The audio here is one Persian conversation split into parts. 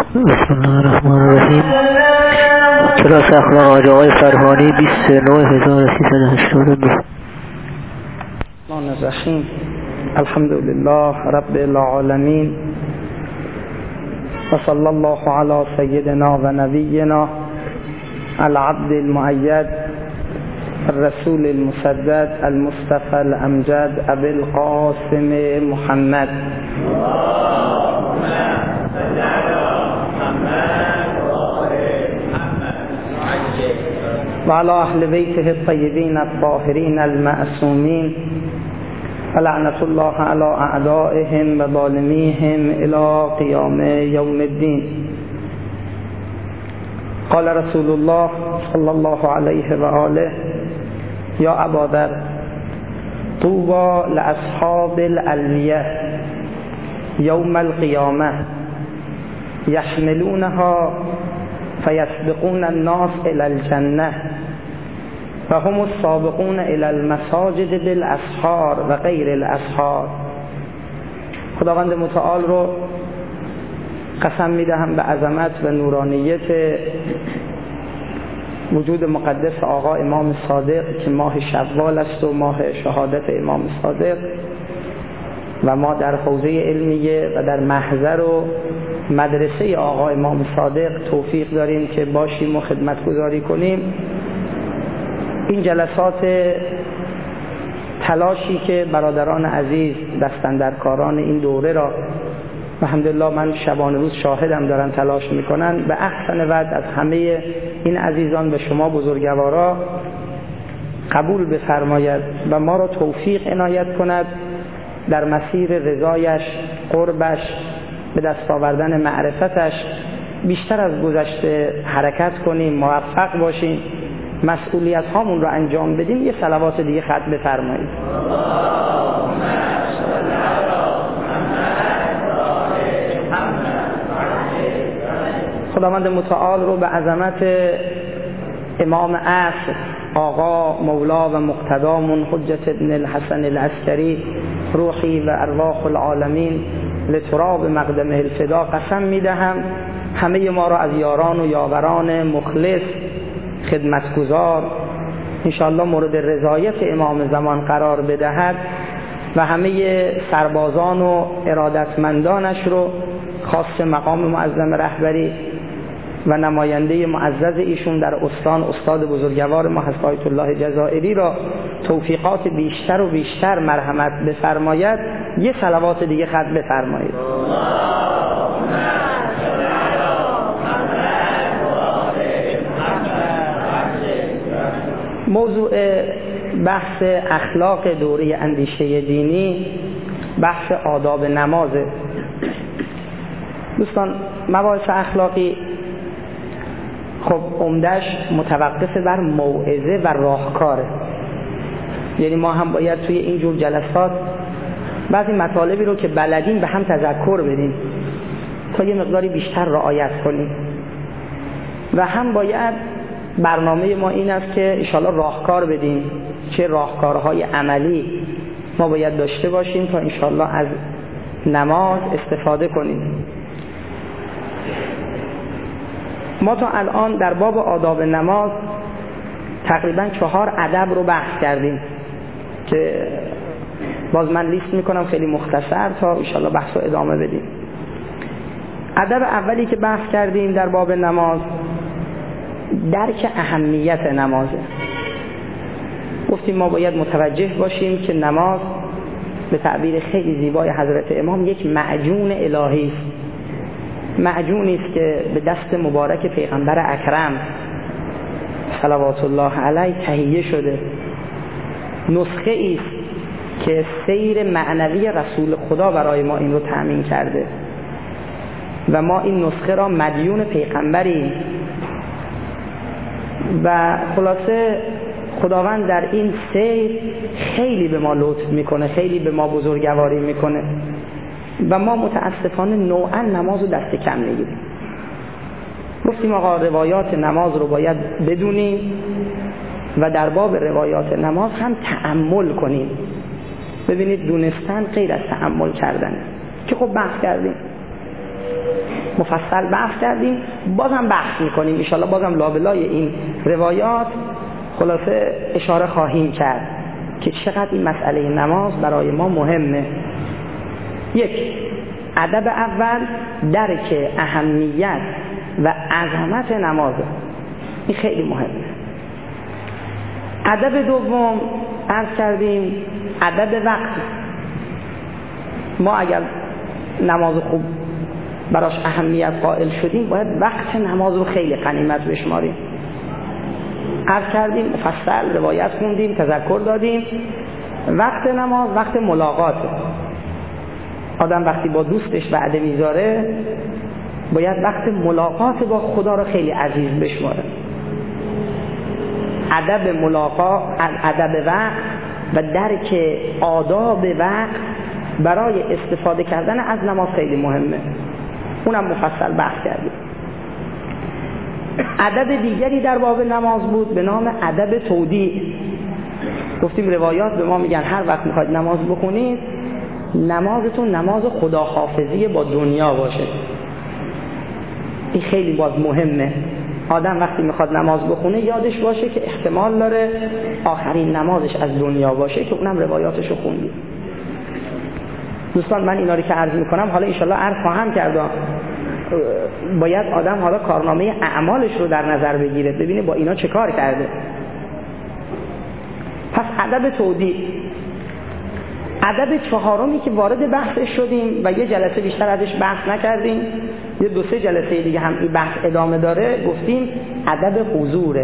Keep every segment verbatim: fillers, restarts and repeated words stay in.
بسم الله الرحمن الرحیم. کلاس اخلاق حاج آقای فرهانی بیست و نه هزار و سیصد و هشتاد و دو. الرحمن الرحیم. الحمد لله رب العالمین و صلی الله علی سیدنا و نبینا العبد المؤید الرسول المسدد المصطفى الامجد ابی القاسم محمد و علی اهل بیته الطیبین الطاهرین المعصومین و لعنت الله علی اعدائهم و ظالمیهم الی قیام یوم الدین. قال رسول الله صلی الله علیه و آله: یا ابا ذر طوبی لاصحاب الالویه یوم القیامه یحملونها فیسبقون الناس الى الجنه و هم السابقون الى المساجد بالاسحار و غیر الاسحار. خداوند متعال رو قسم میدهم به عظمت و نورانیت وجود مقدس آقا امام صادق که ماه شوال است و ماه شهادت امام صادق و ما در حوزه علمیه و در محضر و مدرسه آقا امام صادق توفیق داریم که باشیم و خدمت گذاری کنیم. این جلسات تلاشی که برادران عزیز دستاندرکاران این دوره را و الحمدلله من شبانه روز شاهدم دارن تلاش میکنن، به احسن وجه از همه این عزیزان و شما بزرگوارا قبول بفرماید و ما را توفیق عنایت کند در مسیر رضایش، قربش، به دست آوردن معرفتش بیشتر از گذشته حرکت کنیم، موفق باشیم، مسئولیت هامون رو انجام بدیم. یه صلوات دیگه ختم بفرمایید. خداوند متعال رو به عظمت امام عصر آقا مولا و مقتدامون حجت ابن الحسن العسکری روحی و ارواح العالمین لتراب مقدمه الفدا قسم میدهم همه ما را از یاران و یاوران مخلص خدمتگزار انشاءالله مورد رضایت امام زمان قرار بدهد و همه سربازان و ارادتمندانش رو خاص مقام معظم رهبری و نماینده معزز ایشون در استان استاد بزرگوار ما حضرت آیت الله جزائری را توفیقات بیشتر و بیشتر مرحمت بفرماید. یه صلوات دیگه ختم بفرمایید. موضوع بحث اخلاق دوره اندیشه دینی بحث آداب نمازه. دوستان مباحث اخلاقی خب عمدش متوقف بر موعظه و راهکاره، یعنی ما هم باید توی این جور جلسات بعضی مطالبی رو که بلدیم به هم تذکر بدیم تا یه مقداری بیشتر رعایت کنیم و هم باید برنامه ما این است که انشاءالله راهکار بدیم، چه راهکارهای عملی ما باید داشته باشیم تا انشاءالله از نماز استفاده کنیم. ما تا الان در باب آداب نماز تقریبا چهار ادب رو بحث کردیم که باز من لیست میکنم خیلی مختصر تا انشاءالله بحث رو ادامه بدیم. ادب اولی که بحث کردیم در باب نماز درک اهمیت نمازه. گفتیم ما باید متوجه باشیم که نماز به تعبیر خیلی زیبای حضرت امام یک معجون الهی است، معجونی است که به دست مبارک پیغمبر اکرم صلوات الله علیه تهیه شده، نسخه است که سیر معنوی رسول خدا برای ما این رو تأمین کرده و ما این نسخه را مدیون پیغمبریم و خلاصه خداوند در این سیر خیلی به ما لطف میکنه، خیلی به ما بزرگواری میکنه و ما متاسفانه نوعا نماز رو دست کم میگیریم. گفتیم آقا روایات نماز رو باید بدونیم و در باب روایات نماز هم تأمل کنیم. ببینید دونستن غیر از تأمل کردن که خب بحث کردیم. مفصل بحث کردیم، بازم بحث میکنیم ان شاءالله، بازم لابلای این روایات خلاصه اشاره خواهیم کرد که چقدر این مسئله نماز برای ما مهمه. یک، ادب اول درک اهمیت و عظمت نماز، این خیلی مهمه. ادب دوم عرض کردیم ادب وقت. ما اگر نماز خوب براش اهمیت قائل شدیم باید وقت نماز رو خیلی غنیمت بشماریم. عرض کردیم مفصل روایت خوندیم، تذکر دادیم. وقت نماز وقت ملاقاته. آدم وقتی با دوستش وعده میذاره باید وقت ملاقات با خدا رو خیلی عزیز بشماره. ادب ملاقات، ادب وقت و درک آداب وقت برای استفاده کردن از نماز خیلی مهمه. اونم مفصل بحث کردیم. ادب دیگری در باب نماز بود به نام ادب تودیع. گفتیم روایات به ما میگن هر وقت میخواید نماز بخونید نمازتون نماز خداحافظی با دنیا باشه. این خیلی باز مهمه. آدم وقتی میخواد نماز بخونه یادش باشه که احتمال داره آخرین نمازش از دنیا باشه، که اونم روایاتشو خوندیم. دوستان من اینا رو که عرض میکنم حالا انشالله عرض خواهم کرد، باید آدم حالا کارنامه اعمالش رو در نظر بگیره، ببینه با اینا چه کار کرده. پس ادب تودیع. ادب چهارمی که وارد بحثش شدیم و یه جلسه بیشتر ازش بحث نکردیم، یه دو سه جلسه دیگه هم این بحث ادامه داره، گفتیم ادب حضوره.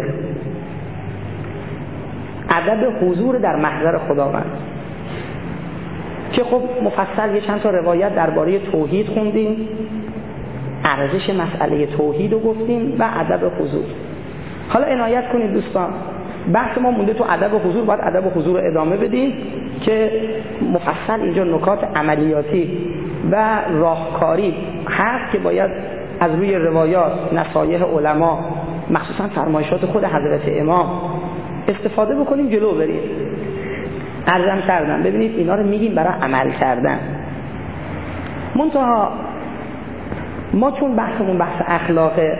ادب حضور در محضر خداوند که خب مفصل یه چند تا روایت درباره توحید خوندیم، ارزش مسئله توحید رو گفتیم و ادب حضور. حالا عنایت کنید دوستان، بحث ما مونده تو ادب حضور، باید ادب حضور رو ادامه بدیم که مفصل اینجا نکات عملیاتی و راهکاری هست که باید از روی روایات، نصایح علما، مخصوصا فرمایشات خود حضرت امام استفاده بکنیم جلو بریم. عرضم کردم ببینید اینا رو میگیم برای عمل کردن. منتها ما چون بحثمون بحث اخلاقه،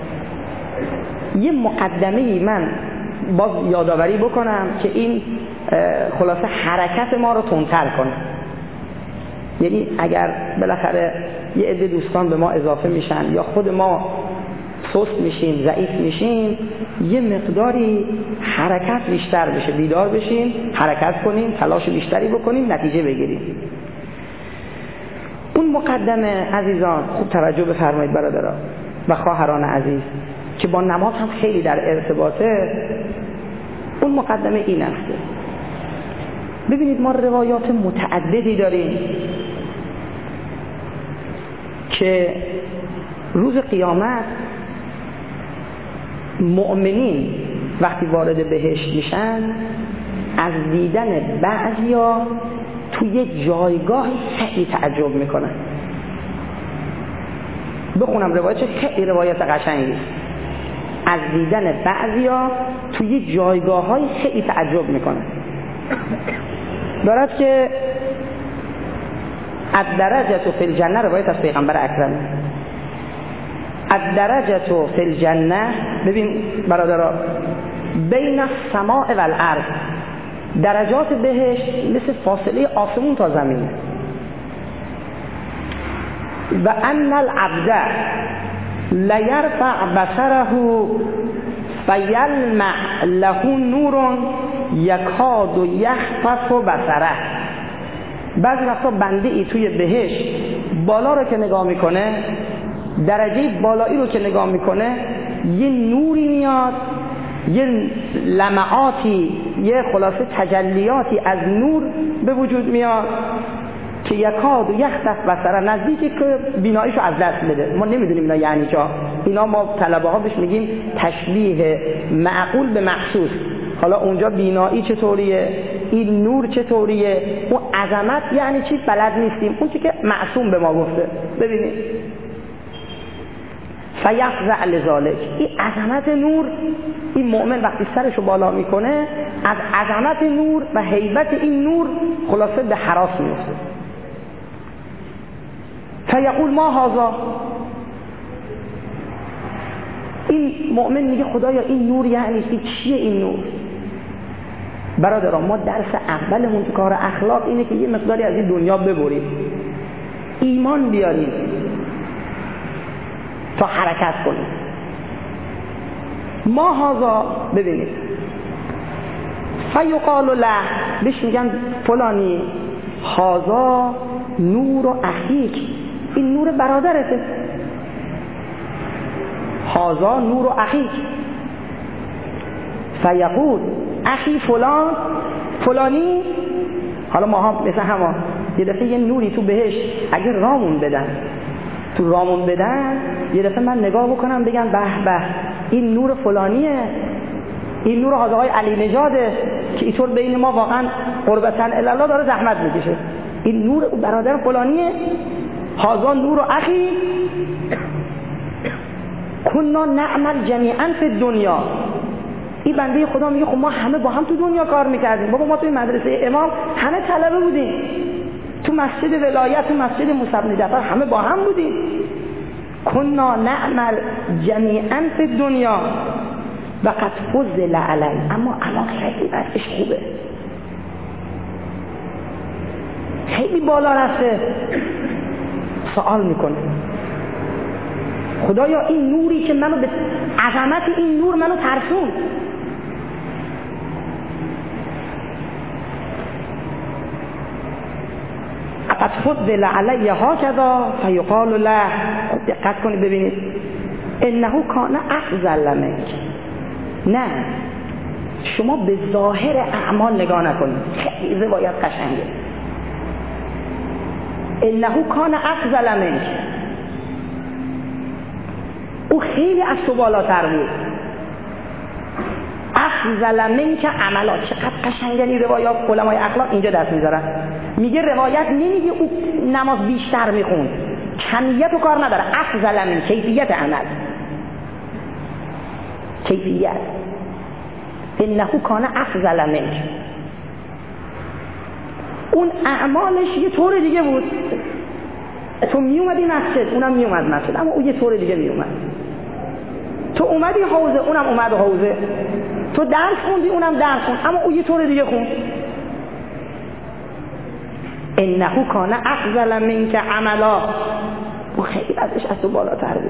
یه مقدمه‌ای من باز یادآوری بکنم که این خلاصه حرکت ما رو تندتر کنه. یعنی اگر بالاخره یه عده دوستان به ما اضافه میشن یا خود ما سست میشیم، ضعیف میشیم، یه مقداری حرکت بیشتر بشه، بیدار بشیم، حرکت کنیم، تلاش بیشتری بکنیم، نتیجه بگیریم. اون مقدمه عزیزان خوب توجه بفرمایید برادران و خواهران عزیز که با نماز هم خیلی در ارتباطه. اون مقدمه این است. ببینید ما روایات متعددی داریم که روز قیامت مؤمنین وقتی وارد بهشت میشن از دیدن بعضیا توی یک جایگاهی خیلی تعجب میکنن. بخونم روایت، خیلی روایت قشنگی. از دیدن بعضیا توی جایگاه‌های خیلی تعجب میکنن. دارد که الدرجة فی الجنه، روایت از پیغمبر اکرم، الدرجة فی الجنه، ببین برادرها، بین السماء و الارض، درجات بهشت مثل فاصله آسمون تا زمینه. و ان العبد لیرفع بصره فیلمع له نور یکاد یخطف بصره. بعضی وقتا بنده ای توی بهشت بالا رو که نگاه میکنه، درجه بالایی رو که نگاه میکنه، یه نوری میاد، یه لمعاتی، یه خلاصه تجلیاتی از نور به وجود میاد که یکاد و یخطف بصره، نزدیکی که بیناییشو از دست بده. ما نمیدونیم اینا یعنی چه. اینا ما طلبه ها بهش میگیم تشبیه معقول به محسوس. حالا اونجا بینایی چطوریه، این نور چطوریه، اون عظمت یعنی چی بلد نیستیم. اون چی که معصوم به ما گفته. ببینید فیفزع لذالک، این عظمت نور، این مؤمن وقتی سرشو بالا میکنه از عظمت نور و هیبت این نور خلاصه به هراس میفته. فیقول ما هذا، این مؤمن میگه خدایا این نور یعنی چیه این نور؟ برادران ما درس اولمون تو کار اخلاق اینه که یه مقداری از این دنیا ببریم، ایمان بیاریم تا حرکت کنیم. ما هازا ببینید فیقال له، بهش میگن فلانی هازا نور و اخیک، این نور برادرته، هازا نور و اخیک. فیقول اخی فلان، فلانی. حالا ما هم مثل همان یه دفعه یه نوری تو بهشت اگه رامون بدن، تو رامون بدن یه دفعه من نگاه بکنم بگن به به این نور فلانیه، این نور حضرت آقای علی نژاده که اینطور بین ما واقعا قربتاً الاله داره زحمت میکشه، این نور برادر فلانیه. هازا نور و اخی کنا نعمل جمیعا فی الدنیا. این بنده خدا میگه خب ما همه با هم تو دنیا کار میکردیم بابا، ما توی مدرسه امام همه طلبه بودیم، تو مسجد ولایت، تو مسجد موسی بن جعفر همه با هم بودیم. کنا نعمل جمیعا فی الدنیا و قد فضل علی، اما الان خیلی وضعش خوبه، خیلی بالا رفته. سوال میکنه خدایا این نوری که منو به عظمت این نور منو ترسون، قد فضل علی هکذا فیقال له. خب دقت کنید ببینید انه کان افضل منک. نه شما به ظاهر اعمال نگاه نکنید، خیلی روایت قشنگه. انه کان افضل منک، او خیلی از تو بالاتر بود. افضل منک عملا، چقدر قشنگه این روایات. علمای اخلاق اینجا دست میذارن، میگه روایت نمیگه او نماز بیشتر میخوند، کمیت و کار نداره، افضل من کیفیت عمل، کیفیت. انه کان افضل منک، اون اعمالش یه طور دیگه بود. تو میومدی مسجد اونم میومد مسجد، اما او یه طور دیگه میومد. تو اومدی حوزه اونم اومد حوزه، تو درس خوندی اونم درس خوند، اما او یه طور دیگه خوند. انه کان افضل منک عملا، او خیلی ازش از تو بالاتر بود.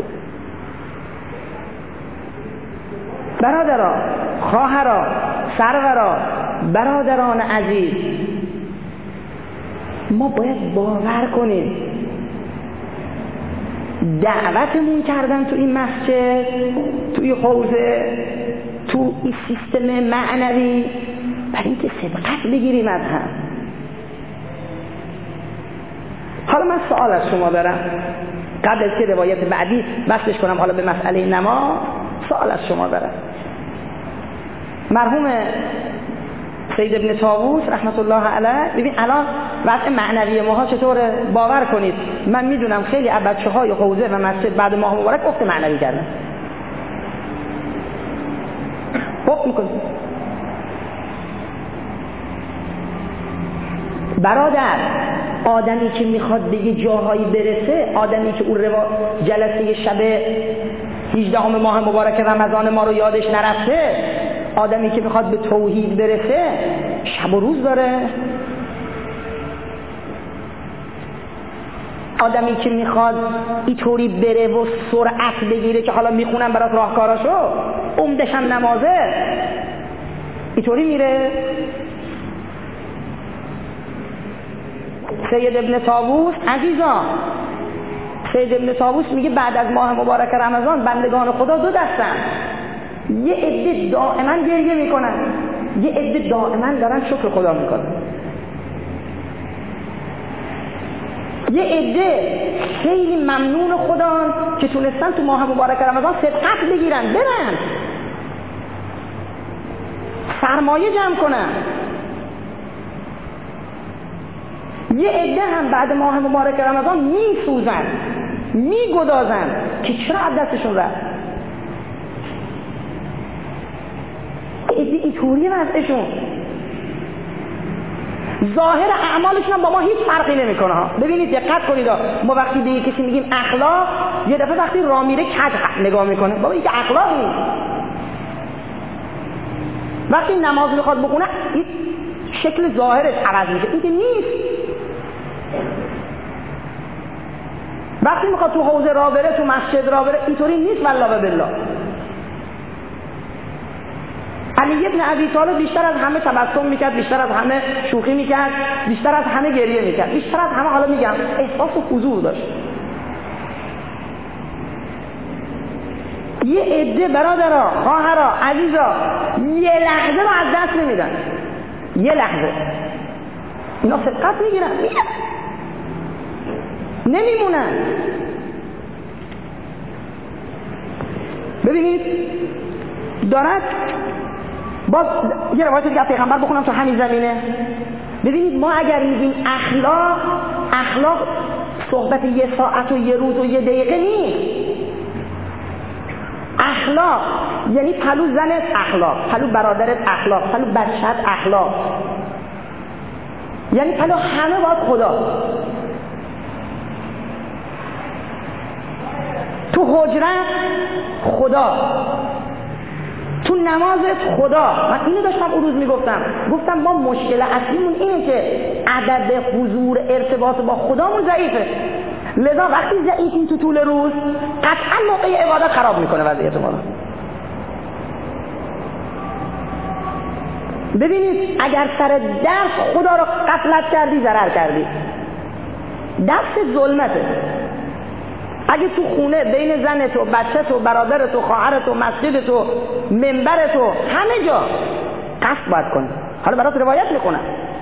برادران، خواهران، سروران، برادران عزیز، ما باید باور کنیم دعوتمون کردن تو این مسجد، تو این حوزه، تو این سیستم معنوی، برای اینکه سبقت بگیریم از هم. حالا من سوال از شما دارم قبل از که روایت بعدی بسش کنم حالا به مسئله نماز. سوال از شما دارم. مرحوم سید ابن طاووس رحمت الله علیه، ببین الان وضع معنوی ماها چطوره؟ باور کنید من میدونم خیلی از بچه‌های حوزه و مسجد بعد ماه مبارک افت معنوی کردن. افت میکنید برادر. آدمی که میخواد به یه جاهایی برسه، آدمی که اون روا جلسه شب هجدهم ماه مبارک رمضان ما رو یادش نرفته، آدمی که میخواد به توحید برسه شب و روز داره. آدمی که میخواد اینطوری بره و سرعت بگیره که حالا میخونم برات راهکاراشو، عمدش هم نمازه، اینطوری میره. سید ابن طاووس عزیزان، سید ابن طاووس میگه بعد از ماه مبارک رمضان بندگان خدا دو دستن، یه عده دائما گریه میکنن، یه عده دائما دارن شکر خدا میکنن، یه عده خیلی ممنون خدان که تونستن تو ماه مبارک رمضان سبقت بگیرن، برن سرمایه جمع کنن. یه عده هم بعد ماه مبارک رمضان میسوزن، میگدازن که چرا از دستشون رفت. عده اینطوری وضعشون. ظاهر اعمالشون هم با ما هیچ فرقی نمیکنه ها. ببینید دقت کنید، ما وقتی به کسی میگیم اخلاق، یه دفعه وقتی راه میره کج نگاه میکنه، بابا این که اخلاق نیست. وقتی نماز میخواد بخونه این شکل ظاهرش عوض میشه، این که نیست. وقتی میخواد تو حوضه راه بره، تو مسجد راه بره، اینطوری نیست. والله بالله علی ابن ابی طالب بیشتر از همه تبسم میکرد، بیشتر از همه شوخی میکرد، بیشتر از همه گریه میکرد، بیشتر از همه حالا میگم احساس حضور داشت. یه عده برادرها، خواهرها، عزیزا یه لحظه رو از دست نمیدن، یه لحظه اینا سبقت میگیرن، نمیمونن. ببینید دارد باز یه روایت دیگه پیغمبر بخونم تو همین زمینه. ببینید ما اگر میگیم اخلاق، اخلاق صحبت یه ساعت و یه روز و یه دقیقه نیست. اخلاق یعنی پلو زنت اخلاق، پلو برادرت اخلاق، پلو بچت اخلاق، یعنی پلو همه باید خدا. تو حجرت خدا، تو نمازت خدا. من اینو داشتم اون روز میگفتم، گفتم ما مشکل اصلیمون اینه که عدد حضور ارتباط با خدامون ضعیفه. لذا وقتی ضعیفیم تو طول روز قطعا موقع عبادت خراب میکنه وضعیت ما رو. ببینید اگر سر درس خدا رو غفلت کردی ضرر کردی، دست ظلمته. اگه تو خونه بین زنت و بچت و برادرت و خواهرت و مسجدت و منبرت و همه جا قصد باید کنی. حالا برات روایت میکنم.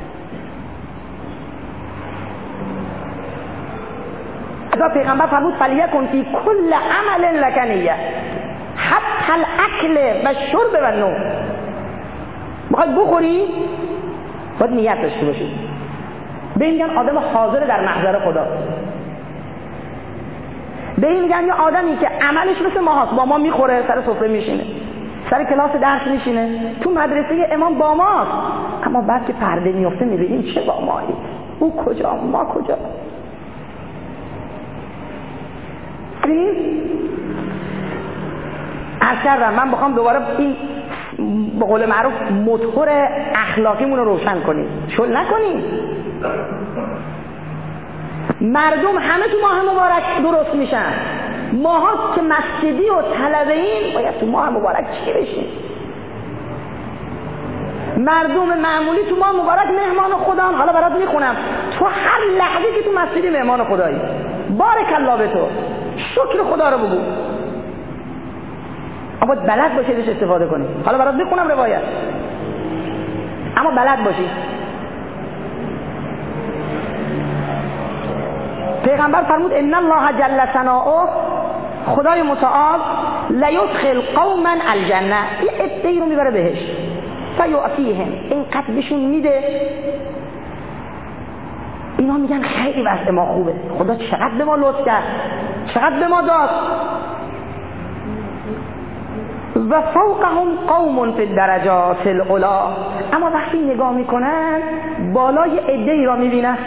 از پیغمبر فرمود فلیکن فی کل عمل لک نیه حتی الاکل و شرب و نوم. میخوای بخوری باید نیت داشته باشی. به این میگن آدم حاضر در محضر خدا. به این میگن یه آدمی که عملش مثل ما هست، با ما میخوره، سر سفره میشینه، سر کلاس درس میشینه، تو مدرسه امام با ماست، اما بعد که پرده میفته میبینیم چه با مایی، او کجا ما کجا. عرض کردم من بخوام دوباره این به قول معروف موتور اخلاقیمون رو روشن کنیم، شل نکنیم. مردم همه تو ماه مبارک درست میشن، ماها که مسجدی و طلبه این باید تو ماه مبارک چی بشیم. مردم معمولی تو ماه مبارک مهمان خدا. حالا برات میخونم تو هر لحظه که تو مسجدی مهمان خدایی، بارک الله به تو، شکر خدا رو بگو، اما بلد باشی ازش استفاده کنی. حالا برات میخونم روایت، اما بلد باشی. پیغمبر فرمود ان الله جل ثناؤه، خدای متعال لیدخل قوما الجنه، یه عده‌ای رو میبره بهشت، فیعطیهم، اینقدر بهشون میده، اینا میگن خیلی وضع ما خوبه، خدا چقدر به ما لطف کرد، چقدر به ما داد. و فوقهم قوم فی الدرجات العلا، اما وقتی نگاه میکنن بالای عده‌ای را میبینن.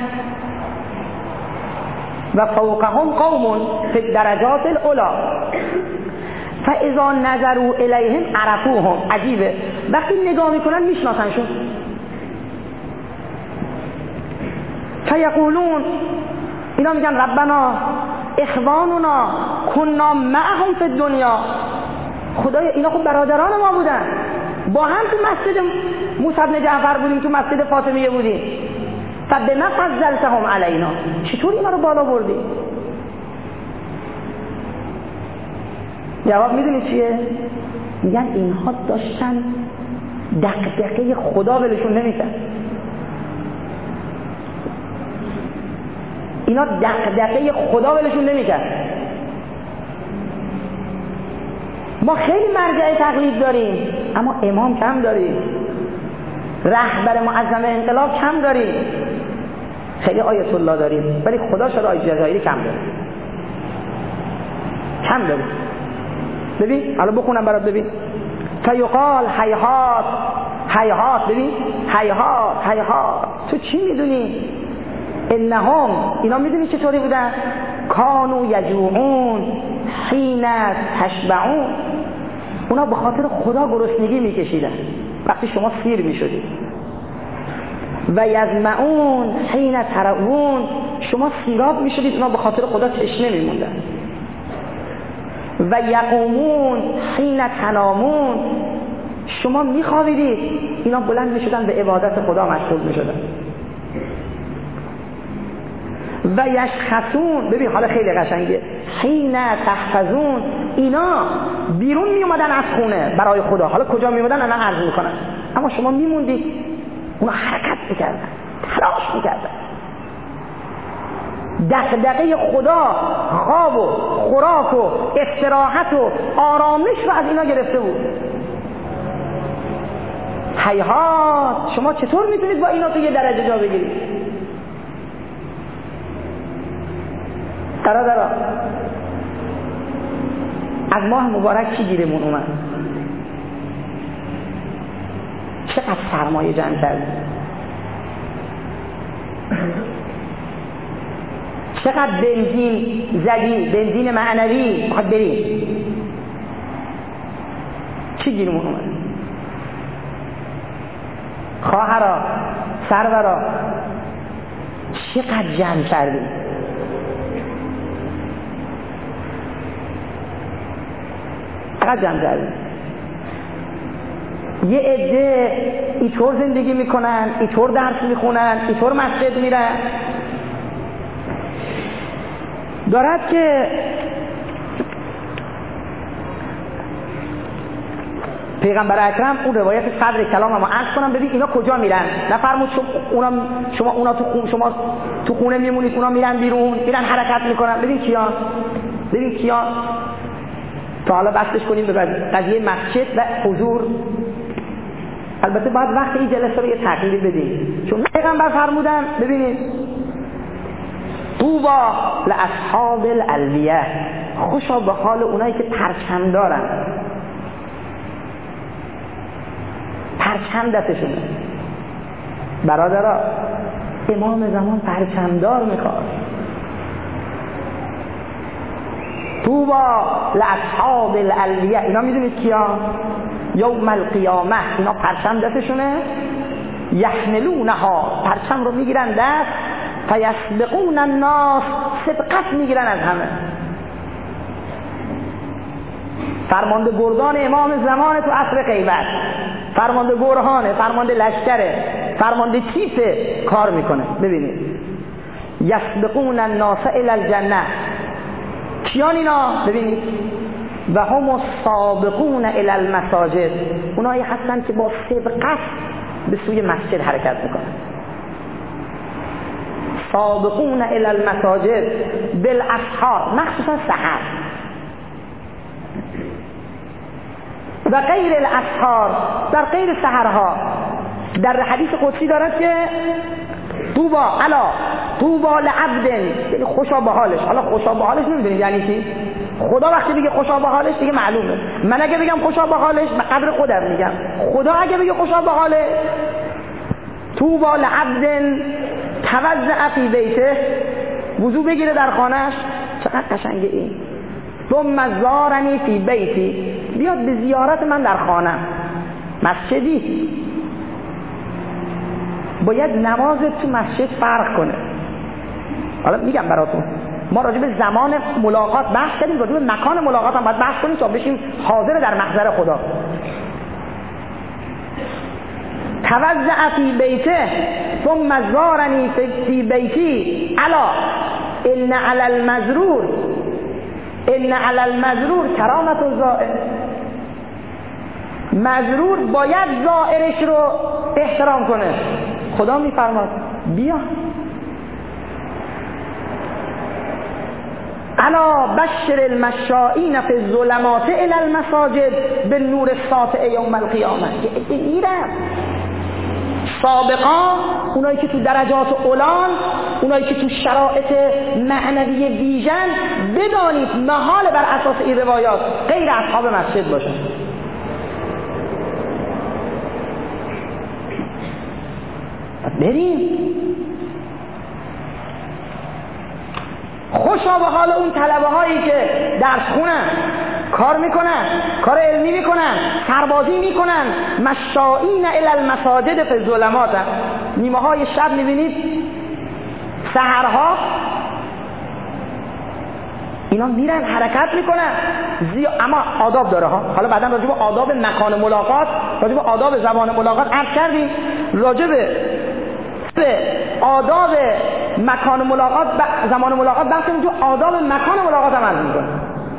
و فوقهم قوم فی الدرجات العلا فاذا نظروا الیهم عرفوهم. عجیبه، وقتی نگاه میکنن میشناسنشون. فیقولون، اینا میگن ربنا اخواننا کنا معهم فی الدنیا، خدایا اینا خب برادران ما بودن، با هم تو مسجد موسی بن جعفر بودیم، تو مسجد فاطمیه بودیم، فبما فضلتهم علینا، چطور اینا رو بالا بردی؟ جواب میدونی چیه؟ میگن اینها داشتن دغدغه خدا ولشون نمیشن. اینا دغدغه خدا ولشون نمیشن. ما خیلی مرجع تقلید داریم، اما امام کم داریم، رهبر معظم انقلاب کم داریم، خیلی آیت الله داریم، ولی خدا شده آیت جزایری کم داریم، کم داریم. ببین حالا بخونم برات، ببین فیقال هیهات هیهات، ببین هیهات هیهات، تو چی میدونی؟ انهم، اینا میدونی چطوری بودن؟ کانوا یجوعون حین تشبعون، اونا به خاطر خدا گرسنگی میکشیدن وقتی شما سیر میشدید. و یظمعون حین تروون، شما سیراب میشدید، اونا به خاطر خدا تشنه میموندن. و یقومون حین تنامون، شما میخوابیدید، اینا بلند میشدن به عبادت خدا مشغول میشدن. و یشخصون، ببین حالا خیلی قشنگه، حین تحفظون، اینا بیرون میومدن از خونه برای خدا، حالا کجا میومدن انا عرض میکنن، اما شما میموندید، اونا حرکت میکردن، تلاش میکردن. دغدغه خدا خواب و خوراک و استراحت و آرامش رو از اینا گرفته بود. هیهات، شما چطور میتونید با اینا تو یه درجه جا بگیرید؟ برادرها، از ماه مبارک چی گیرمون اومد؟ چقدر سرمایه جمع کردیم، چقدر بنزین زدی، بنزین معنوی بخواد بریم، چی گیرمون اومد؟ خواهرا، سرورا، چقدر جمع کردیم؟ چقدر جمع کردیم؟ یه عده اینطور زندگی میکنن، اینطور درس میخونن، اینطور مسجد میرن. دارد که پیغمبر اکرم اون روایت صدر کلام ما عرض کنم، ببین اینا کجا میرن؟ نفرمود شما اونا شما اونا تو خونه، شما تو خونه میمونید، اونا میرن بیرون، میرن حرکت میکنن. ببین کیا؟ ببین کیا؟ تا حالا بحثش کنیم به قضیه مسجد و حضور. البته باید وقت این جلسه رو یه تغییر بدیم، چون پیغمبر فرمودن ببینید طوبی لاصحاب الالویه، خوشا به حال اونایی که پرچم دارن، پرچم دستشونه. برادرها، امام زمان پرچمدار میخواد. طوبی لاصحاب الالویه، اینا میدونید کیا؟ یوم القیامه، اینا پرچم دستشونه، یحملونها، پرچم رو میگیرن دست، فیسبقون الناس، سبقت میگیرن از همه. فرمانده گردان امام زمان تو عصر غیبت، فرمانده گرهانه، فرمانده لشکره، فرمانده چیفه، کار میکنه. ببینید یسبقون الناس الی الجنه، کیان اینا؟ ببینید و هم السابقون الی المساجد، اونایی هستن که با سبقت به سوی مسجد حرکت میکنن. سابقون الی المساجد بالاسحار، مخصوصا سحر و غیر الاسحار، در غیر سحرها. در حدیث قدسی دارد که طوبا علا طوبا لعبد، یعنی خوشا به حالش. حالا خوشا به حالش نمیدونید یعنی چی؟ خدا وقتی بگه خوشا به حالش دیگه معلومه. من اگه بگم خوشا به حالش به قدر خودم میگم، خدا اگه بگه خوشا به حالش، طوبا لعبد توضأ فی بیته، وضو بگیره در خانهش، چقدر قشنگه این. ثم زارنی فی بیتی، بیاد به زیارت من در خانم. مسجدی باید نمازت تو مسجد فرق کنه. حالا میگم براتون، ما راجع به زمان ملاقات بحث کردیم، راجع به مکان ملاقات هم باید بحث کنیم تا بشیم حاضر در محضر خدا. توضأ فی بیته ثم زارنی فی بیتی الا ان علی المزرور ان علی المزرور کرامت الزائر، مزرور باید زائرش رو احترام کنه. خدا میفرماد بیا الا بشر المشائین فی الظلمات الی المساجد بالنور الساطع یوم القیامه. میرم سابقا، اونایی که تو درجات اولان، اونایی که تو شرایط معنوی ویژن، بدانید محال بر اساس این روایات غیر اصحاب مسجد باشن. بریم. خوشا به حال اون طلبه هایی که درس خونن، کار میکنن، کار علمی میکنن، سربازی میکنن، مشائین الی المساجد فی الظلمات، نیمه های شب میبینید سحرها اینا میرن حرکت میکنن زی... اما آداب داره ها. حالا بعدا راجع به آداب مکان ملاقات، راجع به آداب زبان ملاقات عرض کردیم، راجع به آداب مکان ملاقات ب... زمان ملاقات بحث اینجا آداب مکان ملاقات هم عرض میکنه.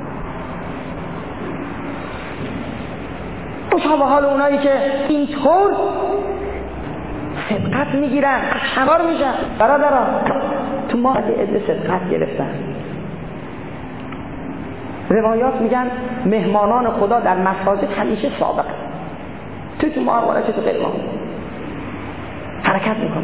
خوشا به حال اونایی که اینطور صدقت میگیرن، شمار میشن. برادران تو ما عده صدقت گرفتن. روایات میگن مهمانان خدا در مساجد همیشه سابق، تو تو معاملات تو غیر معاملات حرکت میکنن.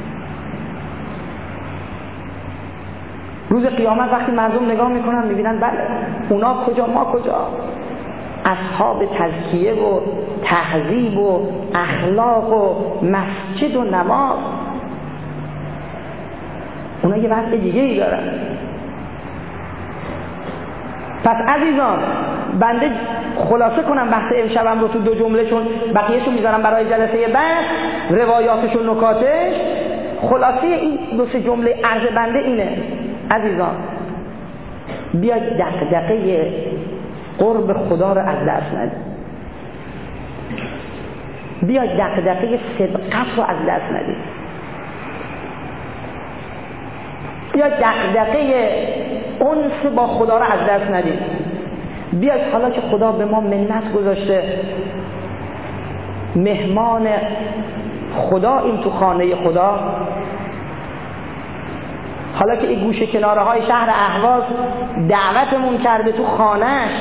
روز قیامت وقتی مردم نگاه میکنن میبینن بله اونا کجا ما کجا، اصحاب تزکیه و تهذیب و اخلاق و مسجد و نماز، اونا یه وضع دیگه ای دارن. پس عزیزان بنده خلاصه کنم بحث امشبم رو تو دو جمله، چون بقیه‌شو میذارم برای جلسه بعد، روایاتش و نکاتش. خلاصه این دو سه جمله عرض بنده اینه عزیزان، بیاید دغدغه قرب خدا رو از دست ندید، بیاید دغدغه صدقت رو از دست ندید، بیاید دغدغه انس با خدا رو از دست ندید. بیاید حالا که خدا به ما منت گذاشته، مهمان خدا این تو خانه خدا، حالا که این گوشه کناره های شهر اهواز دعوتمون کرده تو خانهش،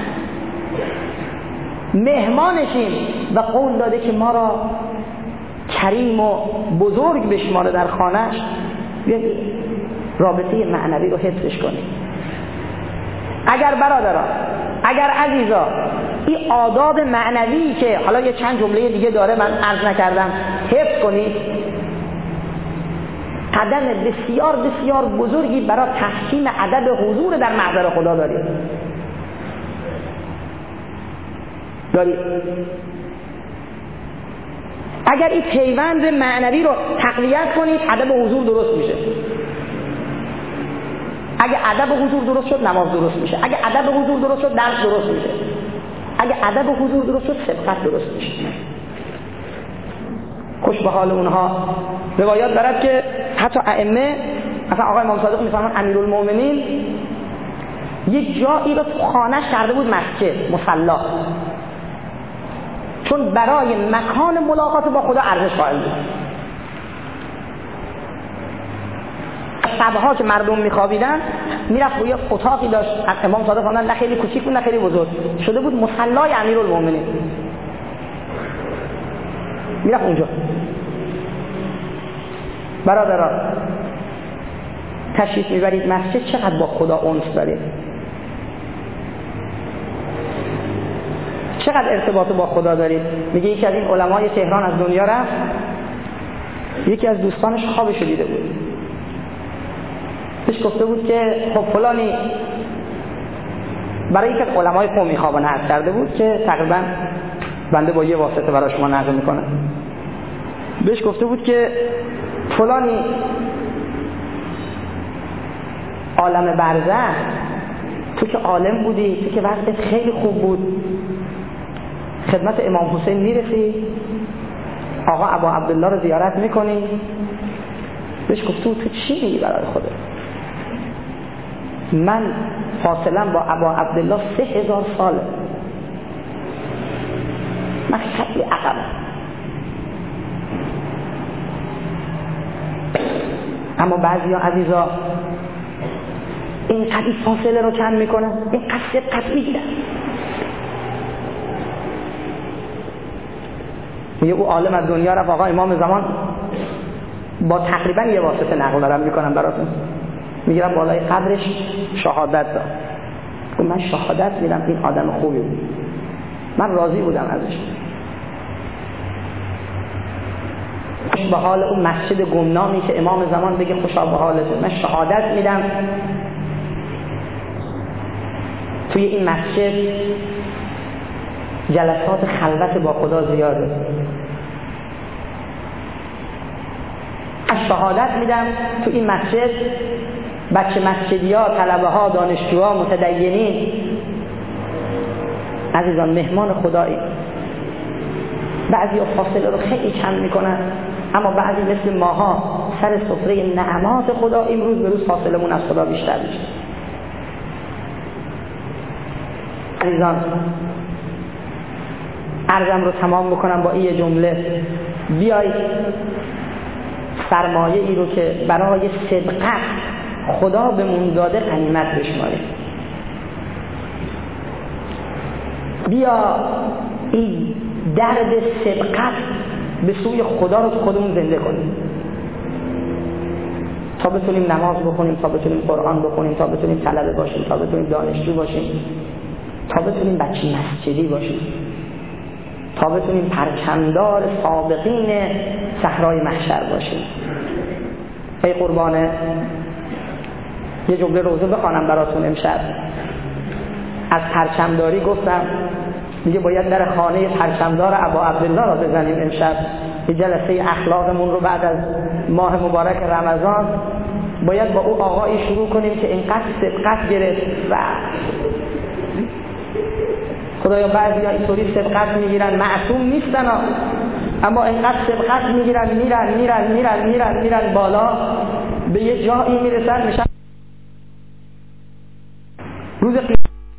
مهمانشیم و قول داده که ما را کریم و بزرگ بشماره در خانهش، بیاید رابطه معنوی رو حفظش کنیم. اگر برادران، اگر عزیزا این آداب معنوی که حالا یه چند جمله دیگه داره من عرض نکردم حفظ کنید، قدم بسیار بسیار بزرگی برای تحکیم ادب حضور در محضر خدا دارید دارید اگر این پیوند معنوی رو تقویت کنید ادب حضور درست میشه. اگه ادب حضور درست شد نماز درست میشه، اگه ادب حضور درست شد درس درست میشه، اگه ادب حضور درست شد صدقت درست میشه. خوش به حال اونها. روایات دارد که حتی ائمه، مثلا آقای امام صادق میفرمان امیرالمومنین یک جایی رو تو خانه‌اش کرده بود مسجد، مصلا، چون برای مکان ملاقات با خدا ارزش قائل بود. شبها که مردم میخوابیدن میرفت روی اتاقی داشت، امام صادق فرمودن نه خیلی کوچیک بود نه خیلی بزرگ، شده بود مصلای امیرالمومنین، میرفت اونجا. برادران تشریف میبرید مسجد، چقدر با خدا انس دارید، چقدر ارتباط با خدا دارید. میگه یکی از این علمای تهران از دنیا رفت، یکی از دوستانش خوابش دیده بود، بهش گفته بود که خب فلانی، برای یک از علمای قومی خوابا نقل کرده بود که تقریبا بنده با یه واسطه برای شما نقل میکنم، بهش گفته بود که فلانی عالم برزخ، تو که عالم بودی، تو که وقتت خیلی خوب بود، خدمت امام حسین میرسی، آقا ابا عبدالله رو زیارت میکنی. بهش گفته بود تو چی میگی برای خودت؟ من فاصلم با ابا عبدالله سه هزار ساله، من خیلی عقبم. اما بعضی ها عزیزا اینقدر فاصله رو کم میکنن، اینقدر صدقت میگیرن. میگه او عالم از دنیا رفت، آقا امام زمان با تقریبا یه واسطه نقل دارم میکنم براتون، میگیرم بالای قبرش شهادت داد، من شهادت میدم این آدم خوبی بود، من راضی بودم ازش. خوش به حال اون مسجد گمنامی که امام زمان بگه خوشا به حالتون. من شهادت میدم توی این مسجد جلسات خلوت با خدا زیاده. از شهادت میدم تو این مسجد بچه مسجدی ها، طلبه ها، دانشجوها، متدینین، عزیزان مهمان خدایی. بعضی ها فاصله رو خیلی کم میکنن، اما بعضی مثل ماها سر سفره نعمات خدا امروز به روز فاصله مون از خدا بیشتر میشه. عزیزان عرضم رو تمام بکنم با این جمله. بیایید سرمایه ای رو که برای صدقت خدا بهمون داده غنیمت بشماریم. بیا این درد صدقت به سوی خدا رو خودمون زنده کنیم تا بتونیم نماز بخونیم، تا بتونیم قرآن بخونیم، تا بتونیم طلبه باشیم، تا بتونیم دانشجو باشیم، تا بتونیم بچه مسجدی باشیم، تا بتونیم پرچمدار سابقین صحرای محشر باشیم. ای قربانه یه جمله روزه بخوانم براتون امشب. از پرچمداری گفتم، دیگه باید در خانه پرچمدار ابا عبدالله را بزنیم امشب. یه جلسه اخلاقمون رو بعد از ماه مبارک رمضان باید با او آقایی شروع کنیم که اینقدر سبقت گرفت و خدایا بعضی ها اینطوری سبقت میگیرن، معصوم نیستن ها، اما اینقدر سبقت میگیرن میرن میرن میرن میرن میرن بالا، به یه جایی میرسن میشن روز